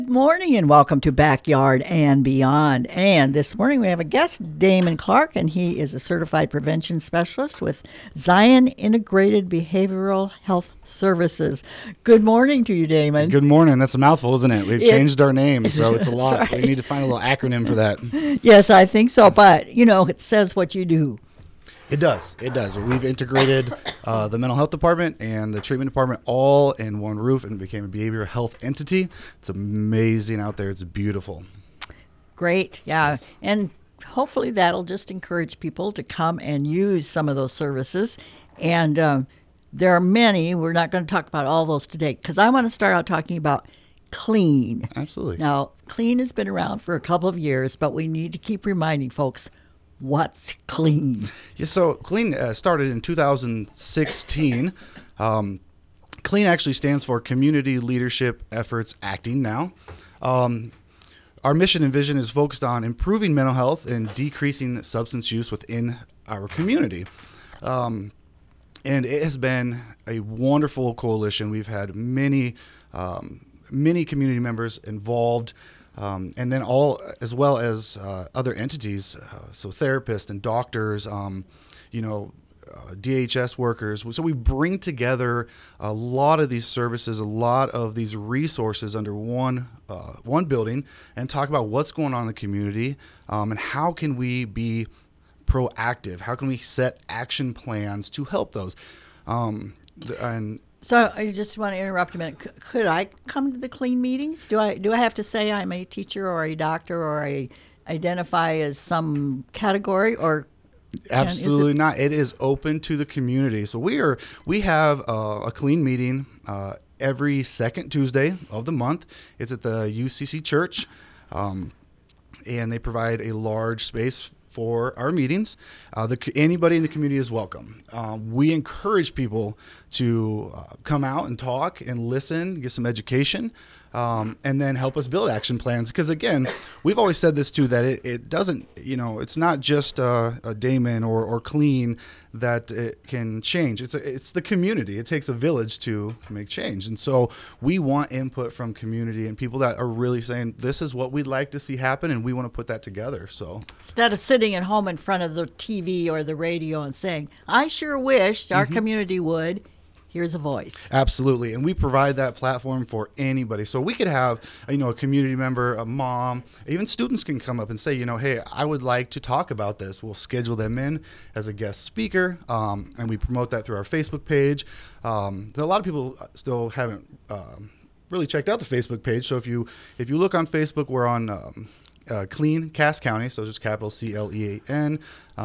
Good morning and welcome to Backyard and Beyond. And this morning we have a guest, Damon Clark, and he is a certified prevention specialist with Zion Integrated Behavioral Health Services. Good morning to you, Damon. Good morning. That's a mouthful, isn't it? We've changed our name, so it's a lot. Right. We need to find a little acronym for that. Yes, I think so. But, it says what you do. It does. It does. We've integrated the mental health department and the treatment department all in one roof and became a behavioral health entity. It's amazing out there. It's beautiful. Great. Yeah. Yes. And hopefully that'll just encourage people to come and use some of those services. And there are many. We're not going to talk about all those today because I want to start out talking about Clean. Absolutely. Now, Clean has been around for a couple of years, but we need to keep reminding folks what's Clean. Yeah, so Clean started in 2016. Clean actually stands for Community Leadership Efforts Acting Now. Our mission and vision is focused on improving mental health and decreasing substance use within our community. And it has been a wonderful coalition. We've had many community members involved. And then as well as other entities, so therapists and doctors, DHS workers. So we bring together a lot of these services, a lot of these resources under one building and talk about what's going on in the community and how can we be proactive? How can we set action plans to help those? So I just want to interrupt a minute. Could I come to the Clean meetings? Do I have to say I'm a teacher or a doctor or I identify as some category or? Absolutely not. It is open to the community. So we have a Clean meeting every second Tuesday of the month. It's at the UCC Church, and they provide a large space for our meetings. Anybody in the community is welcome. We encourage people to come out and talk and listen, get some education, and then help us build action plans. Because again, we've always said this too, that it doesn't, it's not just a Damon or Clean that it can change. It's the community. It takes a village to make change. And so we want input from community and people that are really saying, this is what we'd like to see happen, and we want to put that together. So instead of sitting at home in front of the TV or the radio and saying, I sure wish our community would, here's a voice. Absolutely. And we provide that platform for anybody. So we could have, a community member, a mom, even students can come up and say, hey, I would like to talk about this. We'll schedule them in as a guest speaker, and we promote that through our Facebook page. A lot of people still haven't really checked out the Facebook page. So if you look on Facebook, we're on Clean Cass County, so just capital CLEAN.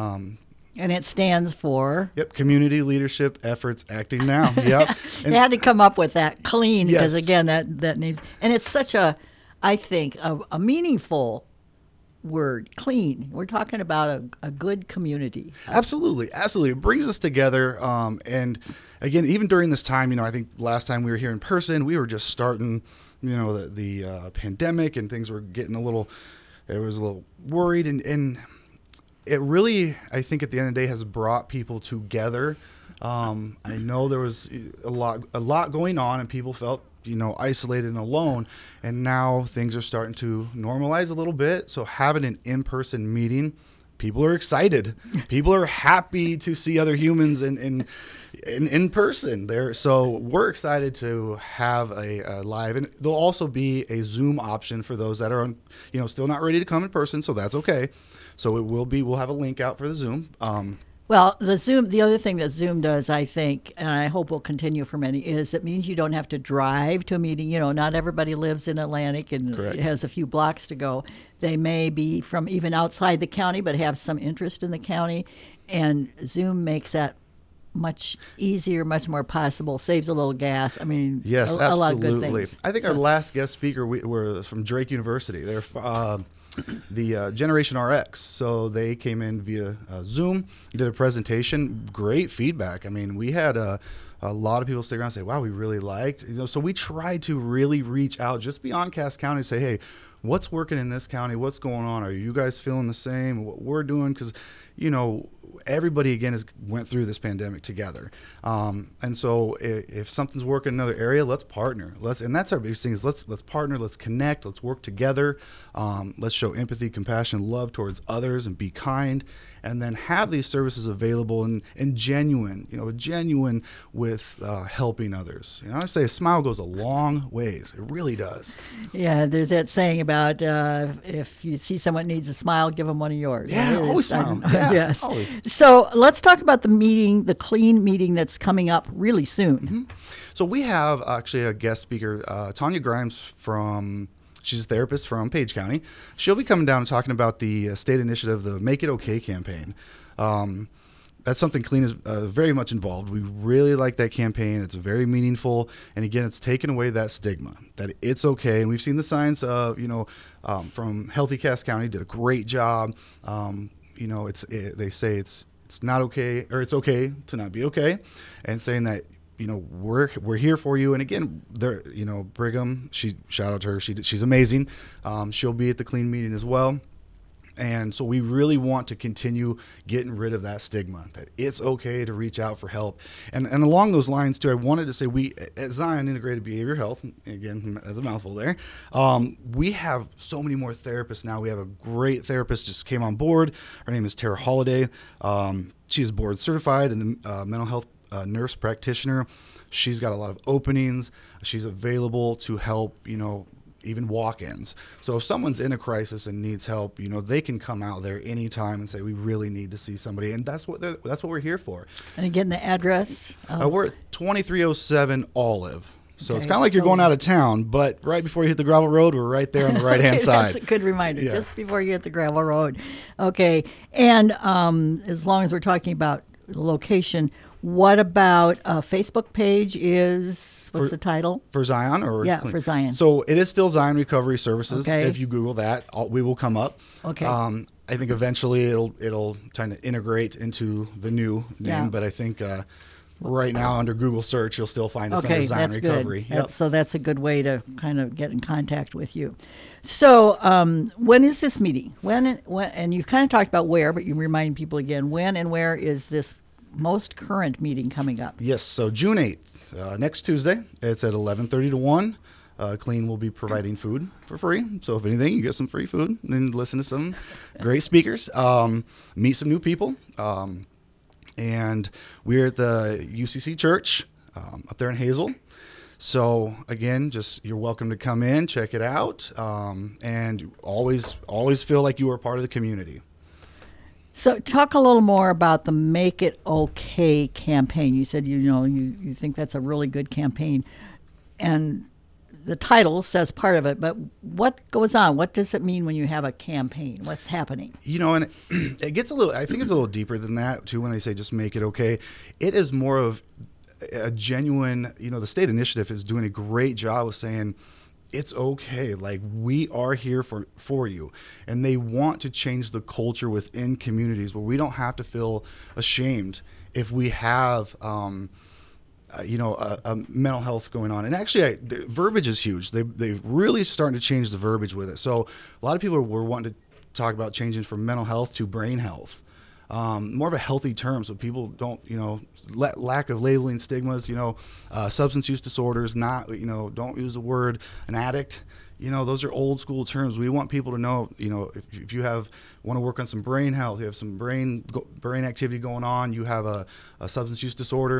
And it stands for? Yep, Community Leadership Efforts Acting Now. Yep. They had to come up with that, Clean, because Yes. again, that name's, and it's such I think, a meaningful word, Clean. We're talking about a good community. Absolutely. It brings us together. And again, even during this time, I think last time we were here in person, we were just starting, the pandemic, and things were getting a little worried, and it really, I think at the end of the day, has brought people together. I know there was a lot going on, and people felt, isolated and alone. And now things are starting to normalize a little bit. So having an in-person meeting, people are excited. People are happy to see other humans in person there. So we're excited to have a live, and there'll also be a Zoom option for those that are still not ready to come in person. So that's okay. So we'll have a link out for the Zoom. Well, the other thing that Zoom does, I think, and I hope will continue for many, is it means you don't have to drive to a meeting. Not everybody lives in Atlantic and Correct. It has a few blocks to go. They may be from even outside the county, but have some interest in the county. And Zoom makes that much easier, much more possible, saves a little gas. I mean, Yes, a lot of good absolutely. things. I think our last guest speaker were from Drake University. They're the Generation RX. So they came in via Zoom, did a presentation, great feedback. I mean, we had a lot of people stick around and say, wow, we really liked, so we try to really reach out just beyond Cass County and say, hey, what's working in this county? What's going on? Are you guys feeling the same? What we're doing? Because, everybody again has went through this pandemic together, and so if something's working in another area, let's partner. And that's our biggest thing is let's partner, let's connect, let's work together, let's show empathy, compassion, love towards others, and be kind, and then have these services available and genuine, genuine with helping others. I say a smile goes a long ways. It really does. Yeah, there's that saying about if you see someone needs a smile, give them one of yours. Yeah, always smile. Yeah, yes. Always. So let's talk about the meeting, the clean meeting that's coming up really soon. Mm-hmm. So we have actually a guest speaker, Tanya Grimes she's a therapist from Page County. She'll be coming down and talking about the state initiative, the Make It Okay campaign. That's something Clean is very much involved. We really like that campaign. It's very meaningful. And again, it's taken away that stigma that it's okay. And we've seen the signs, from Healthy Cass County did a great job. They say it's not okay, or it's okay to not be okay, and saying that we're here for you. And again, there Brigham, shout out to her, she's amazing. She'll be at the Clean meeting as well. And so we really want to continue getting rid of that stigma that it's okay to reach out for help. And along those lines too, I wanted to say we at Zion Integrated Behavioral Health, again, that's a mouthful there, we have so many more therapists now. We have a great therapist just came on board. Her name is Tara Holiday. She's board certified in the mental health nurse practitioner. She's got a lot of openings. She's available to help, even walk-ins. So if someone's in a crisis and needs help, they can come out there anytime and say, we really need to see somebody. And that's what we're here for. And again, the address? We're at 2307 Olive. So Okay, it's kind of like you're going out of town, but right before you hit the gravel road, we're right there on the right-hand side. That's a good reminder, Yeah. just before you hit the gravel road. Okay, and as long as we're talking about location, what about a Facebook page what's the title? For Zion? Yeah, for Zion. So it is still Zion Recovery Services. Okay. If you Google that, we will come up. Okay. I think eventually it'll kind of integrate into the new name, Yeah. but I think right now under Google search, you'll still find us under Okay, Zion that's Recovery. good. Yep. So that's a good way to kind of get in contact with you. So when is this meeting? When, and you've kind of talked about where, but you remind people again, when and where is this most current meeting coming up? Yes, so June 8th, next Tuesday. It's at 11:30 to 1. Clean will be providing food for free. So if anything, you get some free food and listen to some great speakers, meet some new people. And we're at the UCC Church up there in Hazel. So again, you're welcome to come in, check it out, and always feel like you are part of the community. So talk a little more about the Make It Okay campaign. You said, you think that's a really good campaign. And the title says part of it, but what goes on? What does it mean when you have a campaign? What's happening? And it gets I think it's a little deeper than that too when they say just make it okay. It is more of a genuine, the state initiative is doing a great job of saying, it's okay. Like, we are here for you. And they want to change the culture within communities where we don't have to feel ashamed if we have, a mental health going on. And actually, the verbiage is huge. They've really starting to change the verbiage with it. So a lot of people were wanting to talk about changing from mental health to brain health. More of a healthy term so people don't, lack of labeling stigmas, substance use disorders, don't use the word an addict. Those are old school terms. We want people to know, if you want to work on some brain health, you have some brain activity going on, you have a substance use disorder,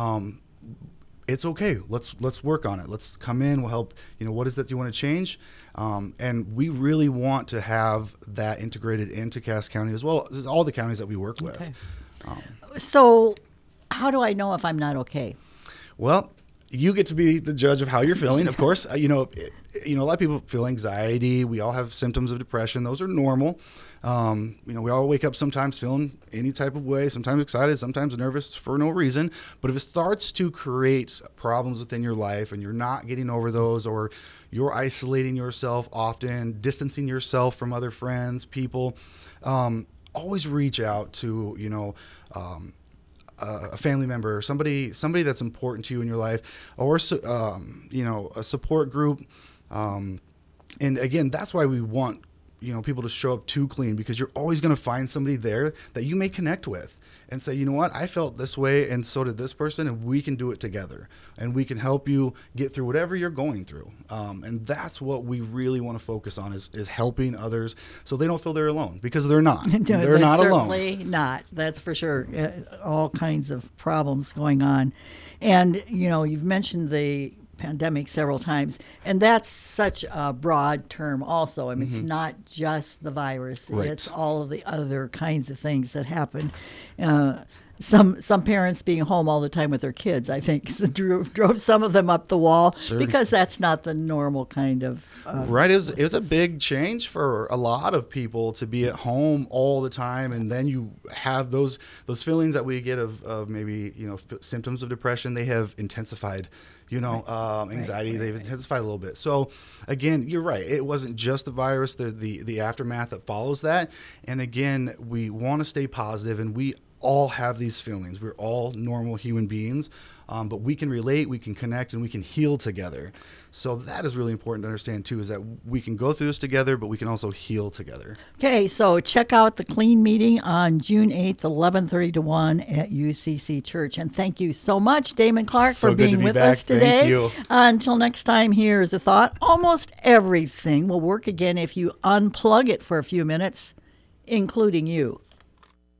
it's okay. Let's work on it. Let's come in. We'll help. What is that you want to change? And we really want to have that integrated into Cass County as well as all the counties that we work with. Okay. So how do I know if I'm not okay? Well, you get to be the judge of how you're feeling. Of course, a lot of people feel anxiety. We all have symptoms of depression. Those are normal. We all wake up sometimes feeling any type of way, sometimes excited, sometimes nervous for no reason. But if it starts to create problems within your life and you're not getting over those, or you're isolating yourself often, distancing yourself from other friends, people, always reach out to, a family member, or somebody that's important to you in your life, or a support group. And again, that's why we want people to show up to clean, because you're always going to find somebody there that you may connect with and say, you know what, I felt this way and so did this person, and we can do it together, and we can help you get through whatever you're going through. And that's what we really want to focus on, is helping others so they don't feel they're alone, because they're not. They're not alone. Certainly not. That's for sure. All kinds of problems going on. And, you've mentioned the pandemic several times, and that's such a broad term also. I mean, it's not just the virus. Right. It's all of the other kinds of things that happen. Some parents being home all the time with their kids, I think, drove some of them up the wall. Sure. Because that's not the normal kind of right. It was a big change for a lot of people to be at home all the time, and then you have those feelings that we get of maybe symptoms of depression. They have intensified. Anxiety, they've intensified a little bit. So again, you're right. It wasn't just the virus, the aftermath that follows that. And again, we want to stay positive, and we all have these feelings. We're all normal human beings, but we can relate, we can connect, and we can heal together. So that is really important to understand too, is that we can go through this together, but we can also heal together. Okay, so check out the Clean meeting on June 8th, 11:30 to 1 at UCC Church. And thank you so much, Damon Clark, So for good to being be with back. us today. Thank you. Until next time, here's a thought. Almost everything will work again if you unplug it for a few minutes, including you.